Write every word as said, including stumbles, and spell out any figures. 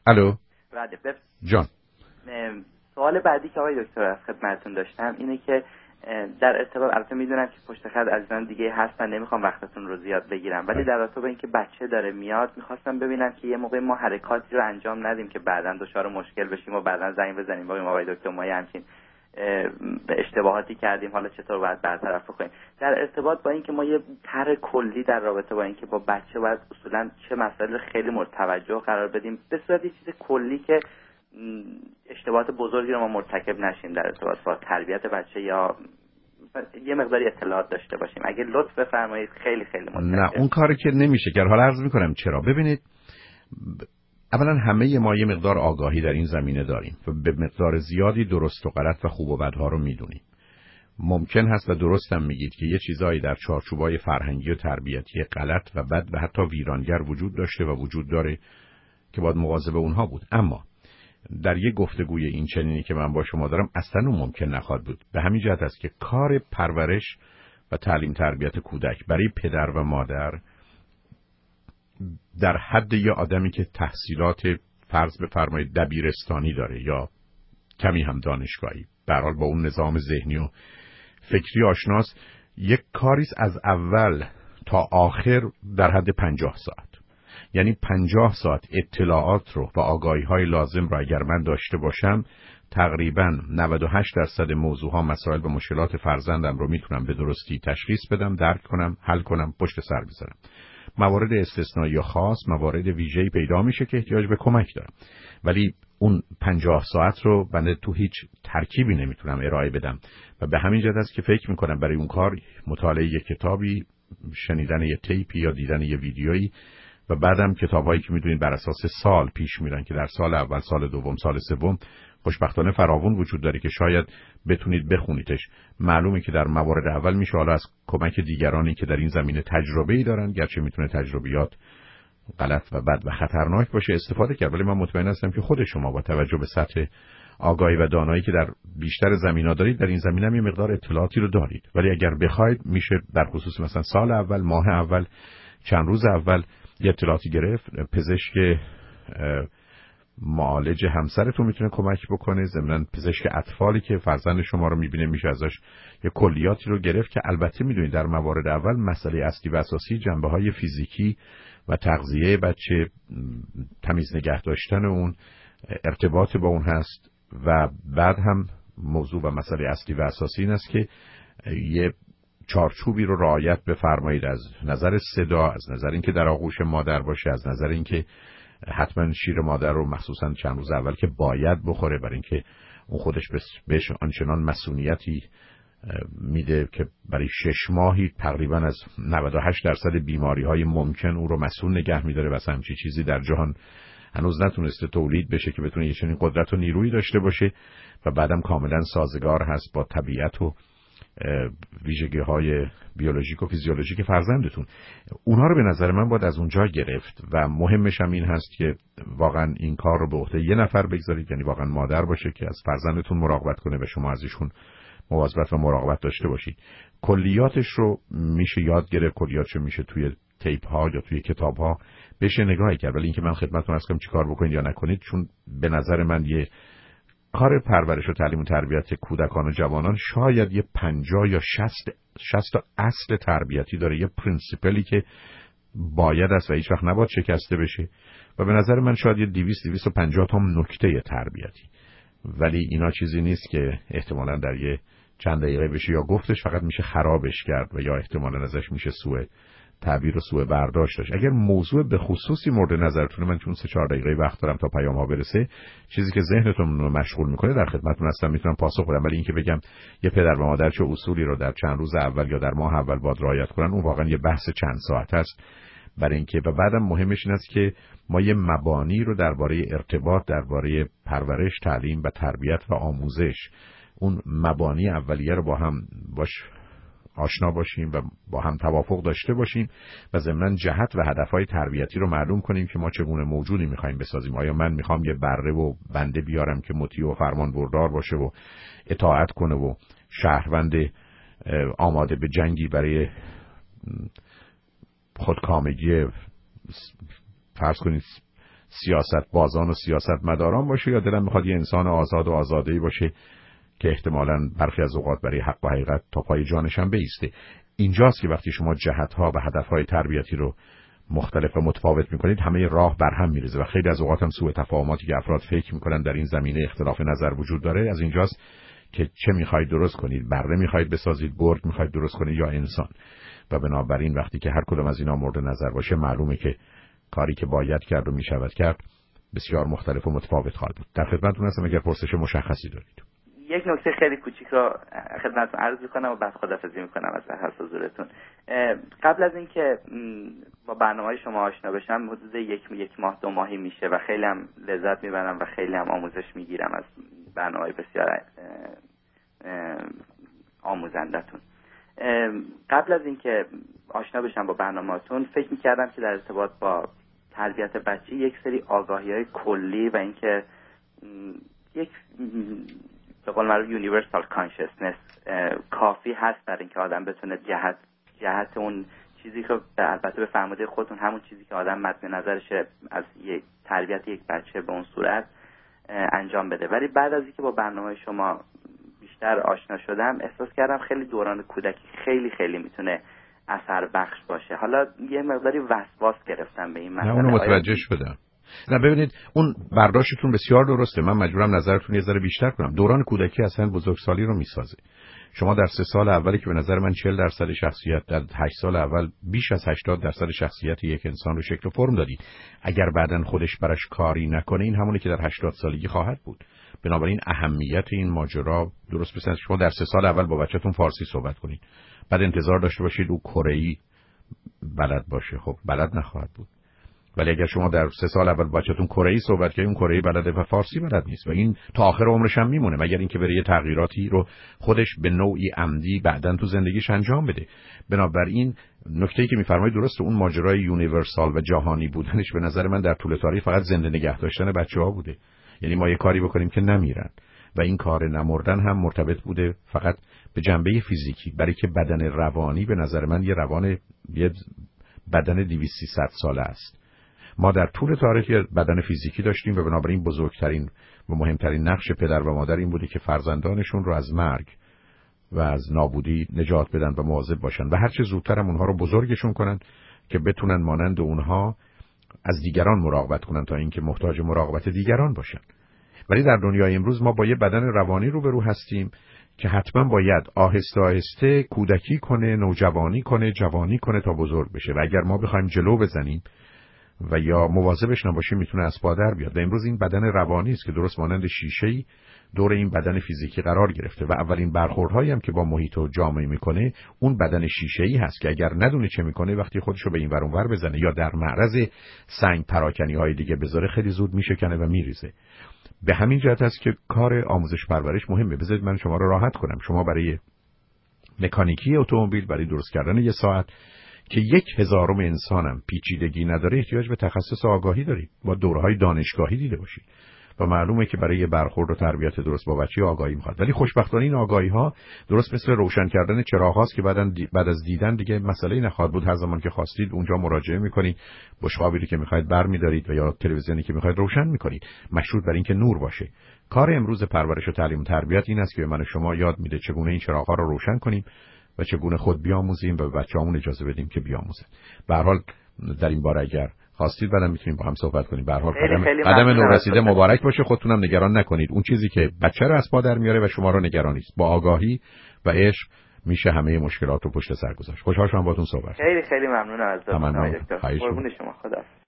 الو بله بف... جان. سوال بعدی که آقای دکتر از خدمتتون داشتم اینه که در ارتباط، البته میدونم که پشت خط عزیزان دیگه هستن، نمیخوام وقتتون رو زیاد بگیرم، ولی در ارتباط با اینکه بچه داره میاد میخواستم ببینم که یه موقع ما حرکاتی رو انجام ندیم که بعداً دچار مشکل بشیم و بعداً زنگ بزنیم بگیم آقای دکتر ما همچین اشتباهاتی کردیم، حالا چطور باید برطرف کنیم. در ارتباط با اینکه ما یه طرح کلی در رابطه با اینکه با بچه باید اصولاً چه مسائل خیلی مورد توجه قرار بدیم، به صورت یه چیز کلی که اشتباهات بزرگی رو ما مرتکب نشیم در ارتباط با تربیت بچه، یا یه مقداری اطلاعات داشته باشیم. اگه لطف بفرمایید خیلی خیلی متشکرم. نه اون کاری که نمیشه کرد. حالا عرض میکنم چرا. ببینید، اولا همه ما یه مقدار آگاهی در این زمینه داریم و به مقدار زیادی درست و غلط و خوب و بدها رو میدونیم. ممکن هست و درستم میگید که یه چیزایی در چارچوبای فرهنگی و تربیتی غلط و بد و حتی ویرانگر وجود داشته و وجود داره که باید مواظب اونها بود. اما در یک گفتگوی این چنینی که من با شما دارم اصلا اون ممکن نخواهد بود. به همین جهت است که کار پرورش و تعلیم تربیت کودک برای پدر و مادر در حد یه آدمی که تحصیلات فرض بفرمایید دبیرستانی داره یا کمی هم دانشگاهی، به هر حال با اون نظام ذهنی و فکری آشناست، یک کاریست از اول تا آخر در حد پنجاه ساعت. یعنی پنجاه ساعت اطلاعات رو و آگاهی های لازم رو اگر من داشته باشم، تقریباً نود و هشت درصد موضوع ها، مسائل و مشکلات فرزندم رو میتونم به درستی تشخیص بدم، درک کنم، حل کنم، پشت سر بذارم. موارد استثنایی یا خاص، موارد ویژه‌ای پیدا میشه که احتیاج به کمک دارم، ولی اون پنجاه ساعت رو بنده تو هیچ ترکیبی نمیتونم ارائه بدم و به همین جهت است که فکر میکنم برای اون کار مطالعه یک کتابی، شنیدن یه تیپی یا دیدن یه ویدیویی و بعدم کتابایی که میدونید بر اساس سال پیش میرن که در سال اول، سال دوم، سال سوم خوشبختانه فراوون وجود داره که شاید بتونید بخونیدش. معلومه که در موارد اول میشه حالا از کمک دیگرانی که در این زمینه تجربه‌ای دارن، گرچه میتونه تجربیات غلط و بد و خطرناک باشه، استفاده کرد، ولی من مطمئن هستم که خود شما با توجه به سطح آگاهی و دانایی که در بیشتر زمینا دارید، در این زمینه هم یه مقدار اطلاعاتی رو دارید. ولی اگر بخواید میشه در خصوص مثلا سال اول، ماه اول، چند روز اول یه اطلاعاتی گرفت. پزشک معالج همسرتون میتونه کمک بکنه، ضمن پزشک اطفالی که فرزند شما رو میبینه میشه ازش یه کلیاتی رو گرفت که البته میدونید در موارد اول مسئله اصلی و اساسی جنبه‌های فیزیکی و تغذیه بچه، تمیز نگه داشتن اون، ارتباط با اون هست و بعد هم موضوع و مسئله اصلی و اساسی این است که یه چارچوبی رو رعایت بفرمایید از نظر صدا، از نظر اینکه در آغوش مادر باشه، از نظر اینکه حتما شیر مادر رو مخصوصا چند روز اول که باید بخوره، برای اینکه اون خودش بهش آنچنان مسئولیتی میده که برای شش ماهی تقریبا از نود و هشت درصد بیماری های ممکن او رو مسئول نگه میداره و همچین چیزی در جهان هنوز نتونسته تولید بشه که بتونه یه چنین قدرت و نیرویی داشته باشه و بعدم کاملا سازگار هست با طبیعت و ویژگی های بیولوژیک و فیزیولوژیک فرزندتون. اونها رو به نظر من باید از اونجا گرفت و مهمش هم این هست که واقعا این کار رو به عهده یه نفر بگذارید، یعنی واقعا مادر باشه که از فرزندتون مراقبت کنه و شما از ایشون مواظبت و مراقبت داشته باشید. کلیاتش رو میشه یاد گرفت، کلیاتش رو میشه توی تیپ ها یا توی کتاب ها بشه نگاهی کرد، ولی اینکه من خدمتتون عرض کنم چیکار بکنید یا نکنید، چون به نظر من یه کار پرورش و تعلیم و تربیت کودکان و جوانان شاید یه پنجاه یا شصت شصت تا اصل تربیتی داره، یه پرینسیپلی که باید است و هیچ وقت نباید شکسته بشه و به نظر من شاید یه دویست دویست و پنجاه تا هم نکته تربیتی، ولی اینا چیزی نیست که احتمالاً در یه چند دقیقه بشه یا گفتش فقط میشه خرابش کرد و یا احتمالاً ازش میشه سوء تعبیر و سوء برداشت داشت. اگر موضوع به خصوصی مورد نظرتونه، من چون سه چهار دقیقه وقت دارم تا پیام ها برسه، چیزی که ذهنتون رو مشغول میکنه در خدمتتون هستم، میتونم پاسخ بدم، ولی اینکه بگم یه پدر و مادر چه اصولی رو در چند روز اول یا در ماه اول باید رعایت کنن، اون واقعا یه بحث چند ساعت است. برای اینکه و بعدم مهمش این است که ما یه مبانی رو درباره ارتباط، درباره پرورش، تعلیم و تربیت و آموزش، اون مبانی اولیه رو با هم باش آشنا باشیم و با هم توافق داشته باشیم و ضمناً جهت و هدفهای تربیتی رو معلوم کنیم که ما چگونه موجودی میخوایم بسازیم. آیا من میخوام یه بره و بنده بیارم که مطیع و فرمان بردار باشه و اطاعت کنه و شهروند آماده به جنگی برای خودکامگی فرض کنید سیاست بازان و سیاست مداران باشه، یا دلم میخواد یه انسان آزاد و آزاده‌ای باشه که احتمالاً برخی از اوقات برای حق و حقیقت تا پای جانش هم بایسته. اینجاست که وقتی شما جهت‌ها و هدف‌های تربیتی رو مختلف و متفاوت می‌کنید، همه راه بر هم می‌ریزه و خیلی از اوقات هم سوء تفاهماتی که افراد فکر می‌کنن در این زمینه اختلاف نظر وجود داره، از اینجاست که چه می‌خواید درست کنید، بره می‌خواید بسازید، گرگ می‌خواید درست کنید یا انسان. و بنابراین وقتی که هر کدوم از اینا مورد نظر باشه، معلومه که کاری که باید کرد و می‌شود کرد بسیار مختلف و متفاوت خواهد بود. در خدمتتون هستم اگر پرسش مشخصی دارید. یک نکته خیلی کوچیک رو خدمتتون عرض می‌کنم و بعد خداحافظی می‌کنم از هر حضورتون. قبل از اینکه با برنامه‌های شما آشنا بشم حدود یک یک ماه دو ماهی میشه و خیلی هم لذت می‌برم و خیلی هم آموزش می‌گیرم از برنامه‌های بسیار آموزندتون. قبل از اینکه آشنا بشم با برنامه‌تون فکر می‌کردم که در ارتباط با تربیت بچه یک سری آگاهی‌های کلی و اینکه یک به قول معروف یونیورسال کانشسنس کافی هست برای اینکه آدم بتونه جهت جهت اون چیزی که البته به فرموده خودتون همون چیزی که آدم مد نظرش از یک تربیت یک بچه به اون صورت انجام بده. ولی بعد از اینکه با برنامه شما بیشتر آشنا شدم احساس کردم خیلی دوران کودکی خیلی خیلی میتونه اثر بخش باشه. حالا یه مقداری وسواس گرفتم به این مسئله. نه اونو متوجه شدم. نه ببینید اون برداشتتون بسیار درسته، من مجبورم نظرتون یه ذره بیشتر کنم. دوران کودکی اصلا بزرگسالی رو میسازه. شما در سه سال اولی که به نظر من چهل درصد شخصیت، در هشت سال اول بیش از هشتاد درصد شخصیت یک انسان رو شکل و فرم دادید. اگر بعداً خودش براش کاری نکنه این همونی که در هشتاد سالگی خواهد بود. بنابراین اهمیت این ماجرا درست مثل شما در سه سال اول با بچه‌تون فارسی صحبت کنید، بعد انتظار داشته باشید او کره‌ای بلد باشه، خب بلد نخواهد بود. ولی اگر شما در سه سال اول بچه‌تون کره‌ای صحبت کنید، اون کره‌ای بلده و فارسی بلد نیست و این تا آخر عمرش هم میمونه، مگر اینکه بره یه تغییراتی رو خودش به نوعی عمدی بعداً تو زندگیش انجام بده. بنابراین نکته‌ای که می‌فرمایید درسته، اون ماجرای یونیورسال و جهانی بودنش به نظر من در طول تاریخ فقط زنده نگه داشتن بچه‌ها بوده. یعنی ما یه کاری بکنیم که نمیرن و این کار نمردن هم مرتبط بوده فقط به جنبه فیزیکی، برای که بدن روانی به نظر من یه روان یه بدن دویست سیصد ساله است. ما در طول تاریخ بدن فیزیکی داشتیم و بنابراین بزرگترین و مهمترین نقش پدر و مادر این بوده که فرزندانشون رو از مرگ و از نابودی نجات بدن و مواظب باشن و هر چه زودتر هم اونها رو بزرگشون کنن که بتونن مانند اونها از دیگران مراقبت کنن تا اینکه محتاج مراقبت دیگران باشن. ولی در دنیای امروز ما با یه بدن روانی روبرو هستیم که حتما باید آهسته آهسته کودکی کنه، نوجوانی کنه، جوانی کنه تا بزرگ بشه و اگر ما بخوایم جلو بزنیم و یا مواظبش نباشیم میتونه از پا در بیاد. و امروز این بدن روانی است که درست مانند شیشه‌ای دور این بدن فیزیکی قرار گرفته و اولین برخوردهایی هم که با محیط و جامعه میکنه اون بدن شیشه‌ای هست که اگر ندونه چه میکنه وقتی خودشو به این ور اون ور بزنه یا در معرض سنگ پراکنی‌های دیگه بذاره خیلی زود میشکنه و میریزه. به همین جهت است که کار آموزش پرورش مهمه. بذارید من شما رو راحت کنم. شما برای مکانیکی اتومبیل، برای درست کردن یه ساعت که یک هزارم انسانم پیچیدگی نداره احتیاج به تخصص آگاهی دارید. با دوره‌های دانشگاهی دیده باشید و معلومه که برای برخورد و تربیت درست با بچه آگاهی میخواد. ولی خوشبختانه این آگاهی‌ها درست مثل روشن کردن چراغ‌هاست که بعدن دی... بعد از دیدن دیگه مسئله نخواهد بود. هر زمان که خواستید اونجا مراجعه میکنید، بشقابی که میخواید برمی‌دارید و یا تلویزیونی که میخواید روشن میکنید، مشروط بر اینکه نور باشه. کار امروز پرورش و تعلیم و تربیت این است که به من و شما یاد میده چگونه این چراغ‌ها رو روشن کنیم و چگونه خود بیاموزیم و به بچه‌هامون اجازه بدیم که بیاموزن. به هر حال در این باره اگر خواستید بعدم میتونیم با هم صحبت کنیم. به هر حال قدم قدم نورسیده مبارک باشه. خودتونم نگران نکنید. اون چیزی که بچه رو از پا در میاره و شما رو نگران نیست، با آگاهی و عشق میشه همه مشکلات رو پشت سر گذاشت. خوشحال شدم باهاتون صحبت. خیلی خیلی ممنونم از دکتر. قربون شما. خدا